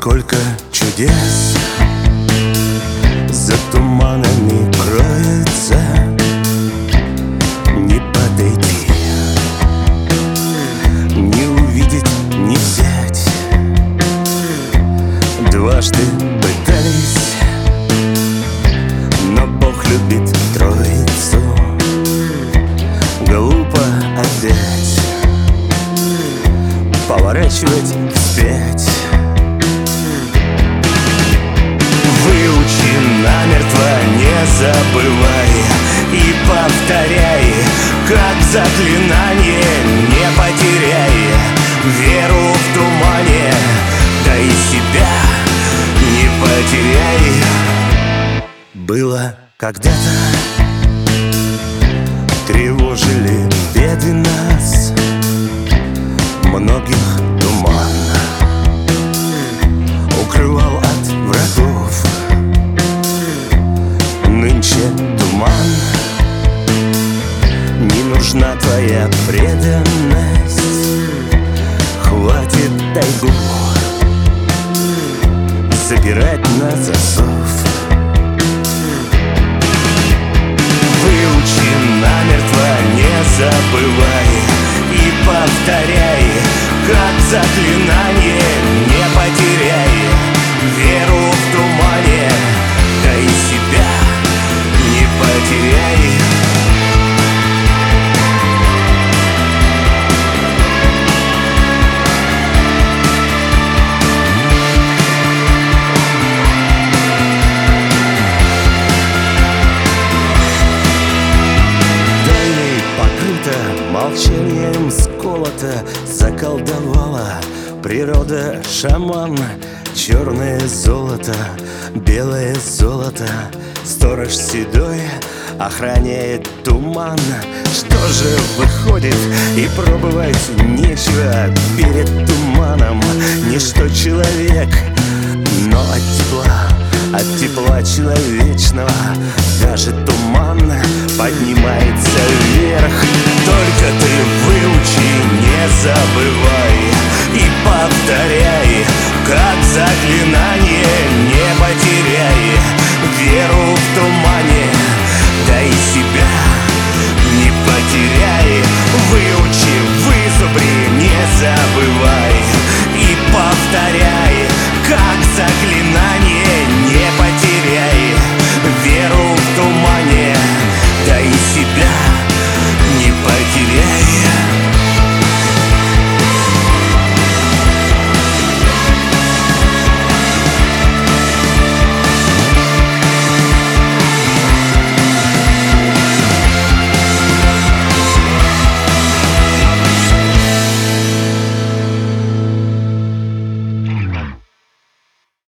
Сколько чудес за туманами кроется, не подойти, не увидеть, не взять. Дважды пытались, но Бог любит троицу. Глупо опять поворачивать вспять. Выучи намертво, не забывай, и повторяй, как заклинание. Не потеряй веру в тумане, да и себя не потеряй. Было когда-то, тревожили беды нас, многих туман укрывал от врагов. Нынче туман, не нужна твоя преданность. Хватит тайгу запирать на засов. Выучи намертво, не забывай, и повторяй, как заклинание. Не потеряй веру в тумане, да и себя не потеряй. Дальней покрыта, молчанием сколота, заколдовала природа шаман. Черное золото, белое золото, сторож седой охраняет туман. Что же выходит, и пробовать нечего перед туманом. Ничто человек, но от тепла человечного даже туман поднимается вверх.